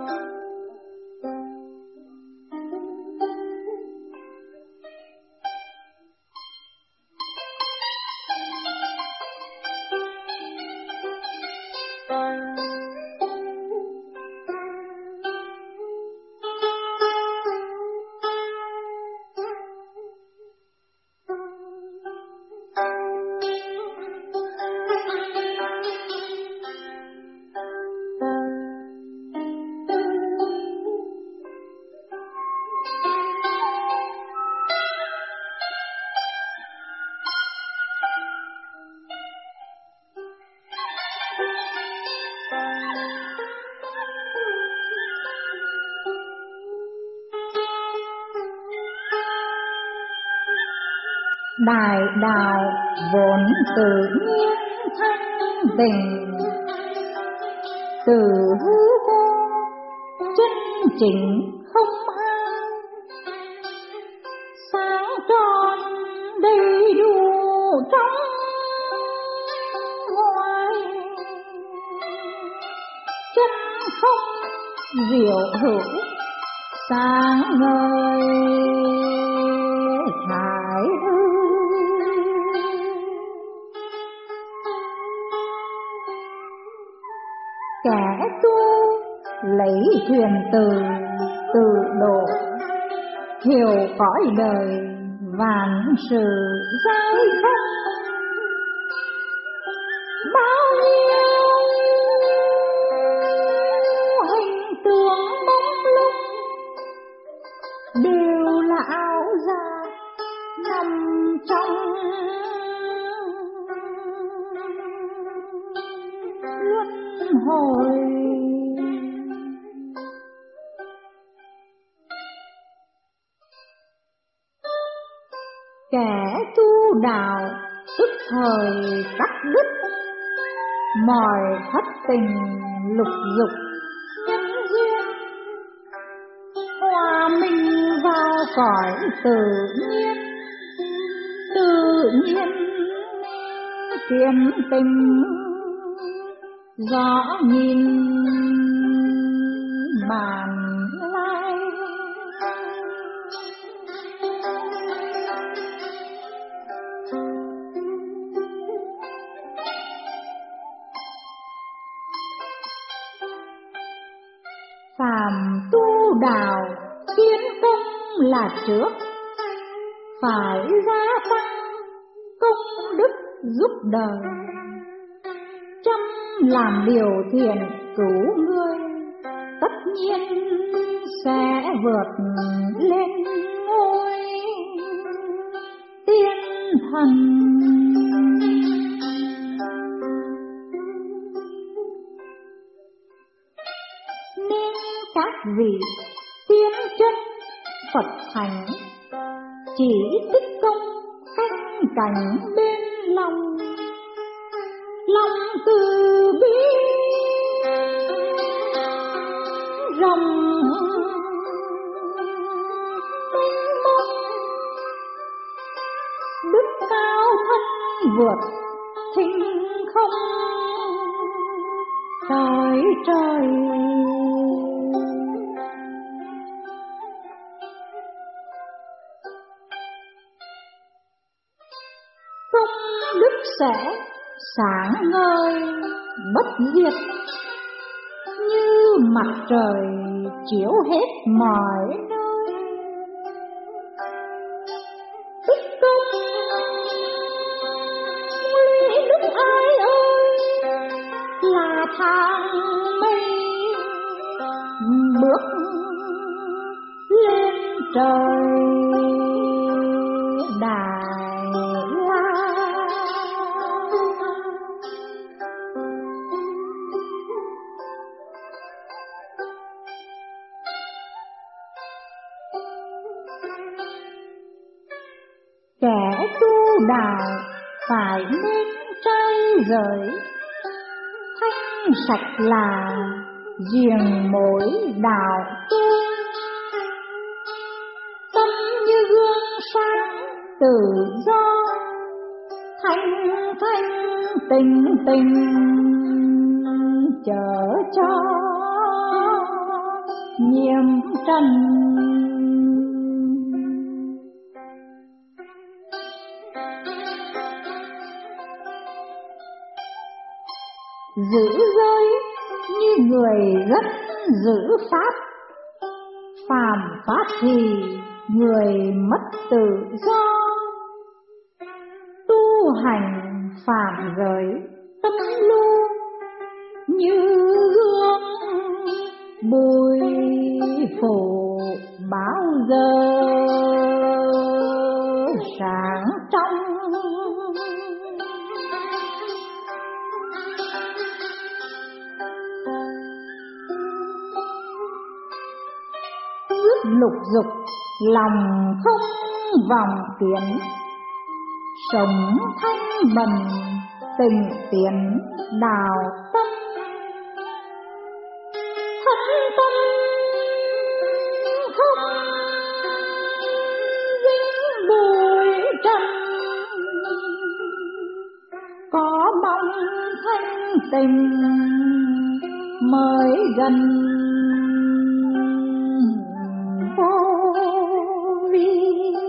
Đại đạo vốn tự nhiên thanh tịnh, từ hư vô chân chính không hai, sáng tròn đầy đủ trong ngoài, chân không diệu hữu sáng ngời thái hư. Kẻ tu lấy thuyền từ tự độ, hiểu cõi đời vạn sự giải không. Bao nhiêu hình tượng mông lung đều là ảo giác nằm trong luân hồi. Kẻ tu đạo tức thời cắt đứt mọi thất tình lục dục nhân duyên, hòa mình vào cõi tự nhiên, tự nhiên kiến tình rõ nhìn bản lai. Phàm tu đạo kiến công là trước, phải gia tăng công đức giúp đời. Chăm làm điều thiện cứu người, tất nhiên sẽ vượt lên ngôi tiên thần. Nên các vị tiên chân Phật thánh chỉ tích công canh cảnh bên lòng, lòng từ bi rộng mênh mông, đức cao thân vượt thinh không cõi trời. Công đức sẽ sáng ngời bất diệt, như mặt trời chiếu hết mọi nơi. Tích công lý đức ai ơi, là thang mây bước lên trời Đại La. Kẻ tu đạo phải nên trai giới, thanh sạch là giềng mối đạo tu. Tâm như gương sáng tự do, thanh thanh tình tình chở cho nhiệm trần. Giữ giới như người rất giữ pháp, phàm pháp thì người mất tự do. Tu hành phạm giới tâm lưu, như gương bụi phủ bao giờ sáng trong. Ước lục dục lòng không vòng tiến, sống thanh bần tình tiến đạo tâm. Thâm tâm không dính bụi trần, có mong thanh tình mới gần vô vi.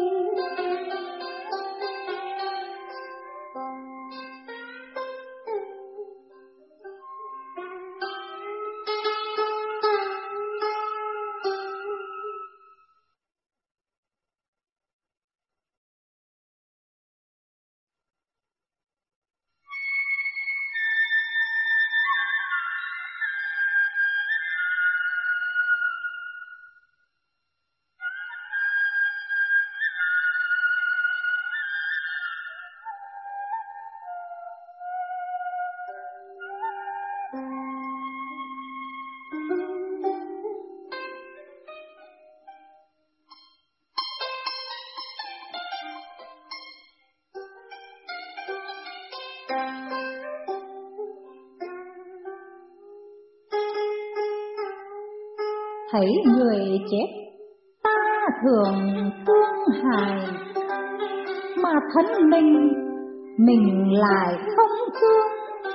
Thấy người chết ta thường thương hại, mà thân mình lại không thương.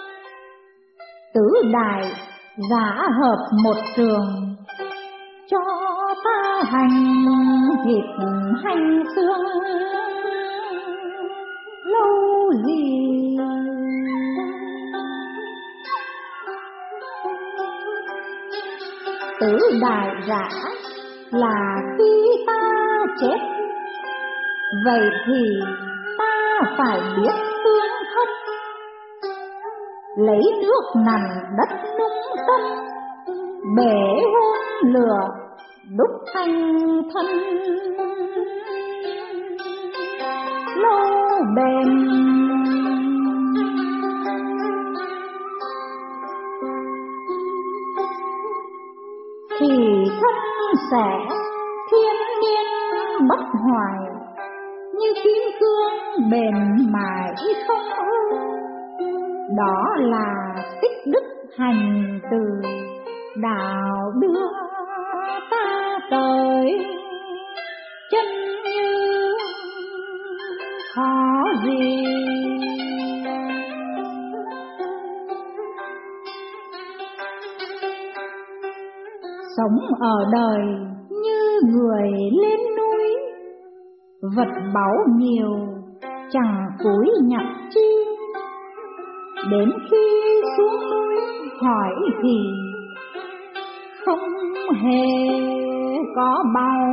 Tứ đại giả hợp một trường, cho ta hành thịt hành xương lâu gì. Tứ đại giả là khi ta chết, vậy thì ta phải biết tương thân, lấy nước nằm đất nung tâm, bể hôn lửa đúc thành thân lâu bền. Thì thân sẽ thiên niên bất hoại, như kim cương bền mãi không hư. Đó là tích đức hành từ, đạo đưa ta tới chân như khó gì. Sống ở đời như người lên núi, vật báu nhiều chẳng cúi nhặt chi. Đến khi xuống núi hỏi thì không hề có báu,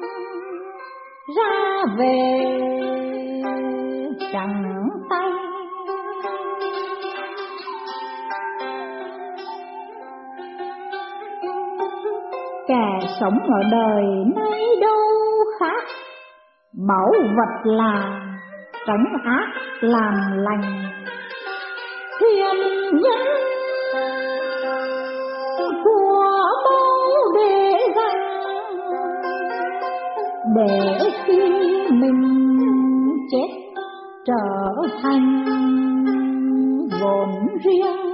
ra về chẳng tay. Kẻ sống ở đời nay đâu khác, báu vật là tránh ác làm lành. Thiên nhân của báu để dành, để khi mình chết trở thành vốn riêng.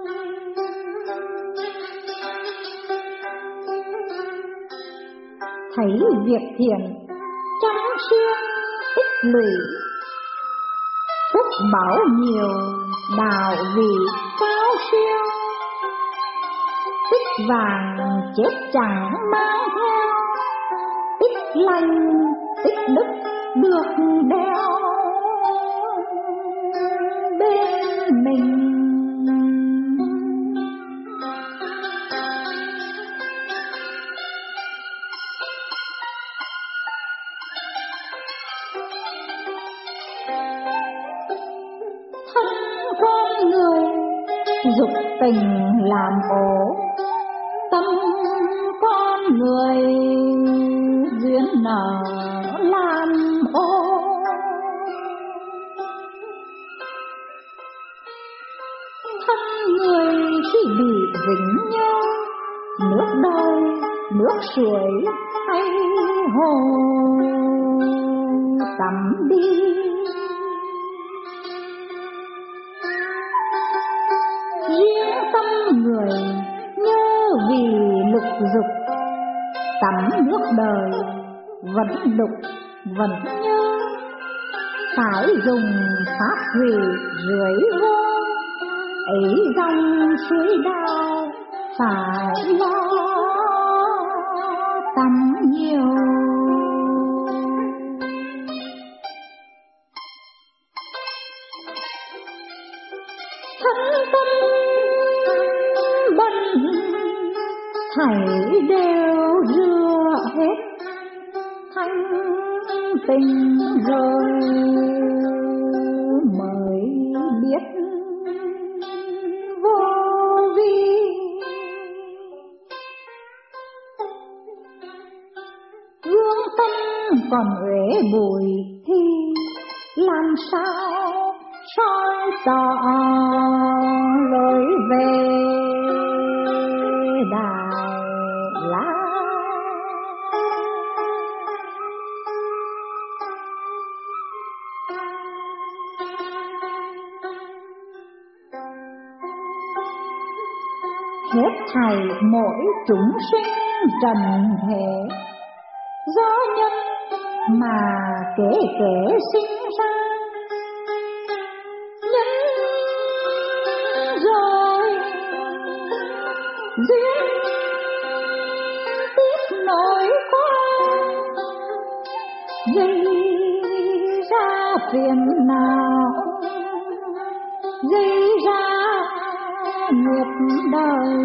Thấy việc thiện chăm siêng tích lũy, phúc báo nhiều đạo vị cao siêu. tích vàng chết chẳng mang theo, tích lành tích đức được đeo bên mình. Thân con người dục tình làm ổ, tâm con người duyên nở làm ô. Thân người khi bị dính nhau, nước đôi nước suối hay hồ tắm đi. Riêng tâm người nhớ vì lục dục, tắm nước đời vẫn đục vẫn nhớ, phải dùng pháp thủy rưới vô, ấy dòng suối đào phải lo tắm nhiều. Thân tâm bần thảy đều rửa hết thanh tình rồi mới biết vô vi. Gương tâm còn uể bụi thì làm sao soi tỏ lối về Đại La. Hết thảy mỗi chúng sinh trần thể, do nhân mà kể kể sinh ra, nhân rồi duyên tiếp nối qua, gây ra phiền não, gây ra nghiệp đời.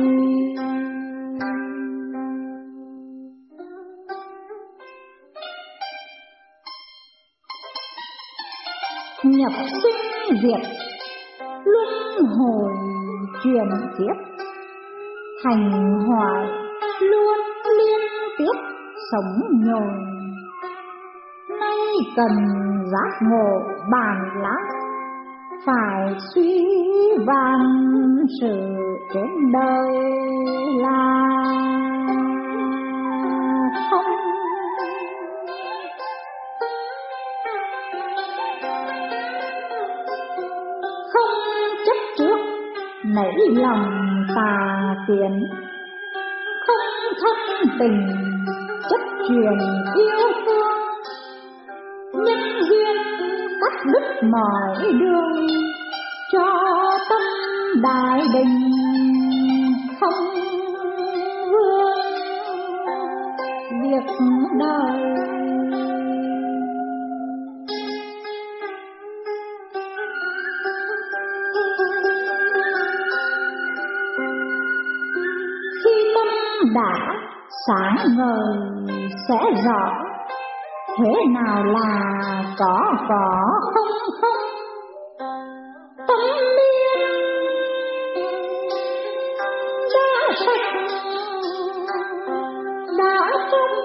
Nhập sinh diệt luân hồi chuyển tiếp, thành hoại luôn liên tiếp sống nhồi. Nay cần giác ngộ bản lĩnh, phải suy vàn sự trên đời là không. Không chấp trước nảy lòng tà kiến, không thất tình chấp truyền yêu thương, nhân duyên cắt đứt mọi đường, cho tâm đại định không vương việc đời. Khi tâm đã sáng ngời sẽ rõ, thế nào là có không không. Tâm miên đã sạch đã trong,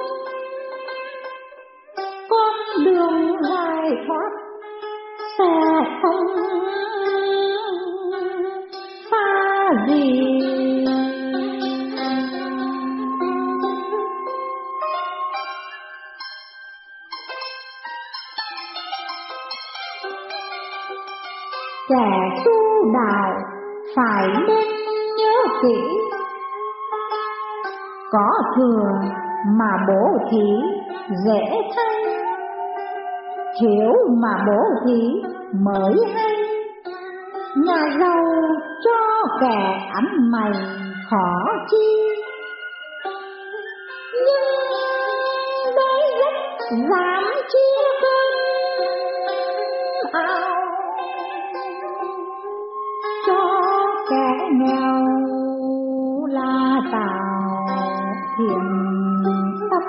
con đường giải thoát sẽ không pha gì. Kẻ tu đạo phải nên nhớ kỹ, có thừa mà bố thí dễ thay, thiếu mà bố thí mới hay. Nhà giàu cho kẻ ăn mày khó chi, nhưng đôi rất dám chia cơm áo cho kẻ nghèo là tạo thiện tâm.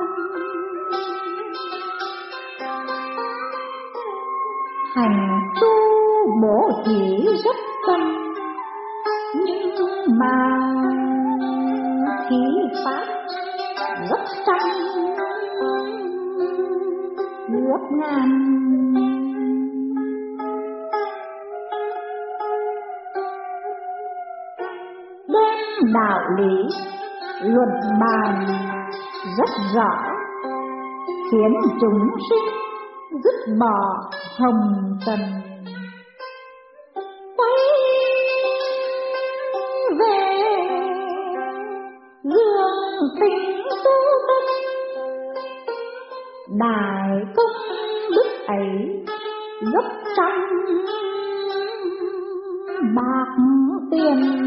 Hành tu bố thí rất tâm, nhưng mà thí pháp rất trăm gấp ngàn. Đem đạo lý luận bàn rất rõ, khiến chúng sinh dứt bỏ hồng trần, quay về gương tình tu tâm. Đại công đức ấy gấp trăm bạc tiền.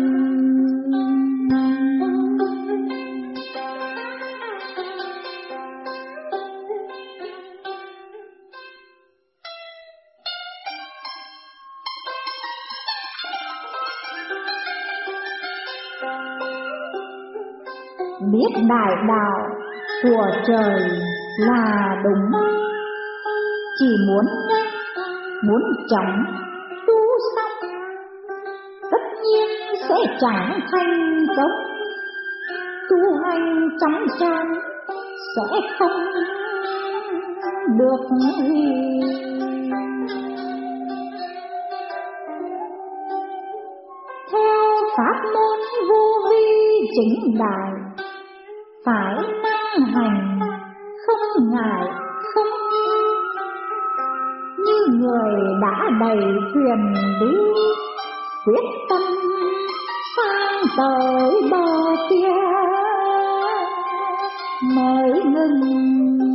Biết đại đạo của trời là đúng, chỉ muốn nhanh, muốn chóng tu xong, tất nhiên sẽ chẳng thành công. Tu hành chóng chan sẽ không được gì. Theo pháp môn vô vi chính đại, phải năng hành không ngại không, như người đã đầy thuyền đi, quyết tâm sang tới bờ kia mới ngừng.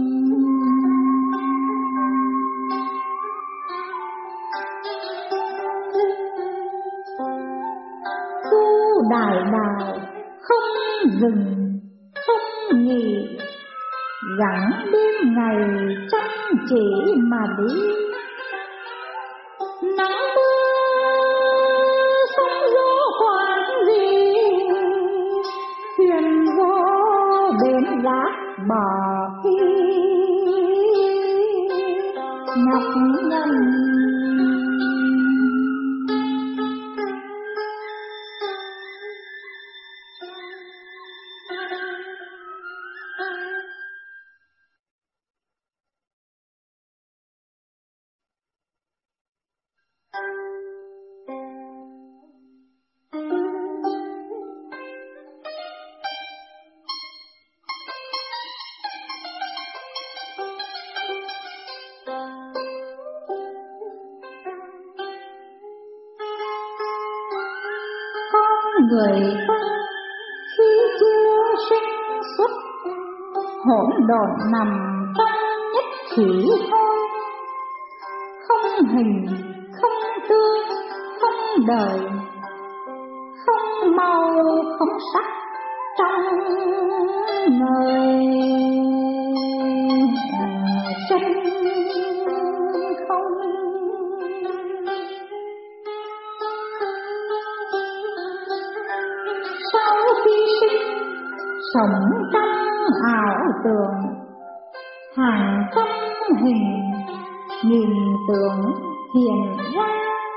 Tu đại đạo không dừng không nghỉ, gắng đêm ngày chăm chỉ mà đi. Nắng mưa sóng gió quản gì, thuyền gió bến gác bỏ khi nhọc nhằn. Người ta khi chưa sinh xuất, hỗn độn nằm trong nhất khí thôi, không hình không tương không đời, không màu không sắc trong người chân không. Sau khi sinh sống trong ảo tưởng, hàng trăm hình nghìn tượng hiện ra,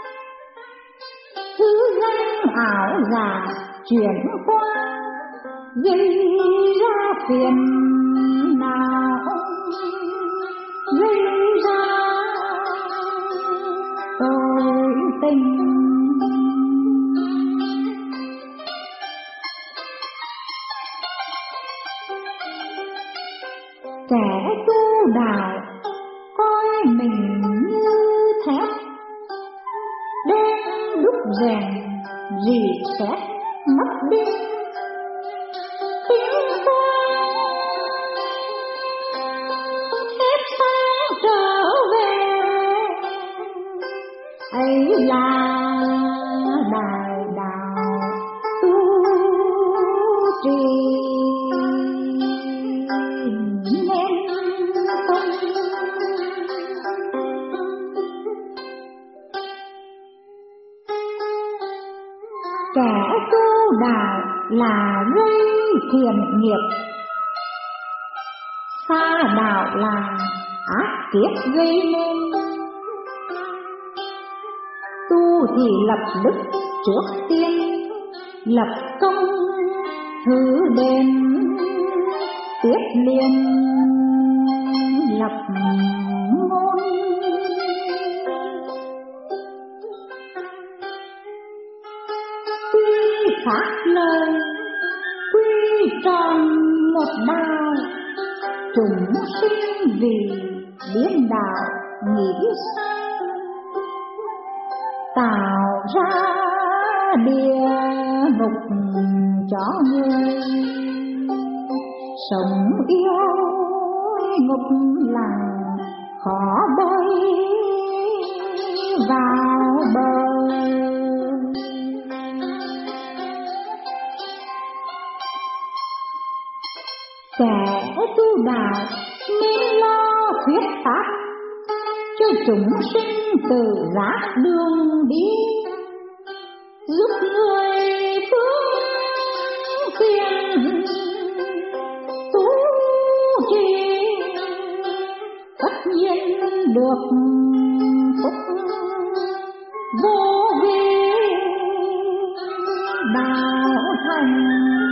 thứ danh ảo giả chuyển qua, gây ra phiền não, gây ra tội tình. Kẻ tu đạo coi mình như thép, đem đúc rèn rỉ sét mất đi. Tiếng vang thép sáng trở về, ấy là đại đạo tu đạo là gây thiện nghiệp, xa đạo là ác kiếp gây nên. Tu thì lập đức trước tiên, lập công thứ đền, tiếp liền lập ngôn. Quy khác lời, quy tròn một đạo, chúng sinh vì điên đạo nghĩ sai, tạo ra địa ngục cho người. Sống yêu ngục lặng khó bơi vào bờ. Kẻ tu đạo nên lo thuyết pháp cho chúng sinh tự giác đường đi, giúp người phương tiện tu trì, tất nhiên được phúc vô vi đạo thành.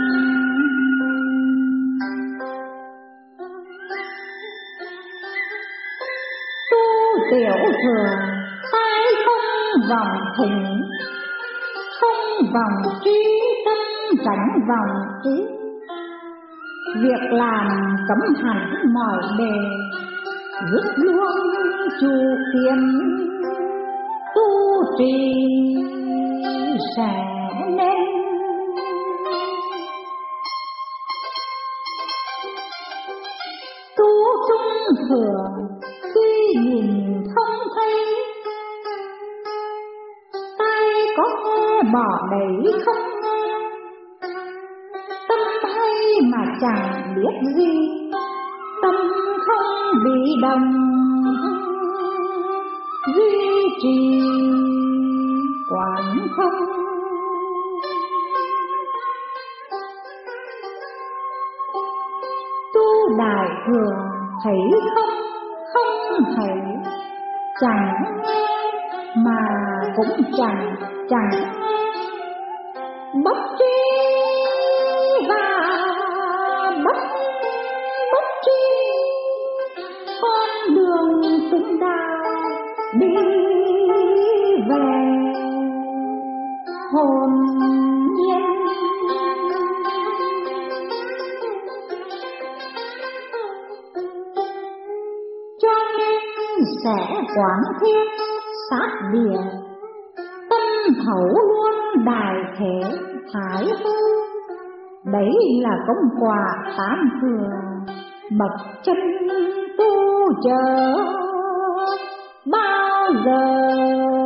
Tiểu thừa tay không vòng thỉnh, không vòng trí tâm tránh vòng trí. Việc làm cấm hẳn mọi bề, dứt luôn chủ kiến tu trì sẽ nên. Tu trung thừa tuy nhìn không thấy, tai có nghe bỏ đấy không nghe, tâm hay mà chẳng biết gì, tâm không bị động duy trì quán không. Tu đại thừa thấy không, không thấy, chẳng nghe mà cũng chẳng nghe, bất trí và bất trí, con đường từng đạo đi về hồn nhiên. Sẽ quán thiết sát địa, tâm thấu luôn đại thể thái hư. Đấy là công quả tám thừa, bậc chân tu chờ bao giờ